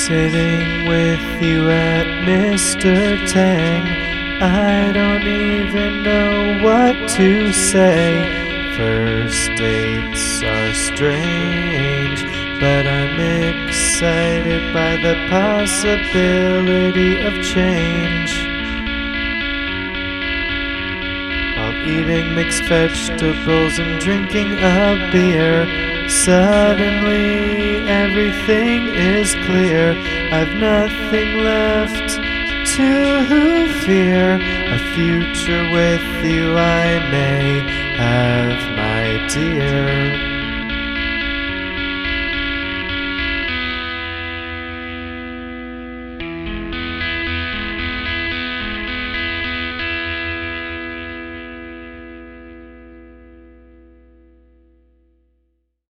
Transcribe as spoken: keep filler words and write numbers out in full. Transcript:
Sitting with you at Mister Tang, I don't even know what to say. First dates are strange, but I'm excited by the possibility of change. While eating mixed vegetables and drinking a beer, suddenly everything is clear. I've nothing left to fear. A future with you I may have, my dear.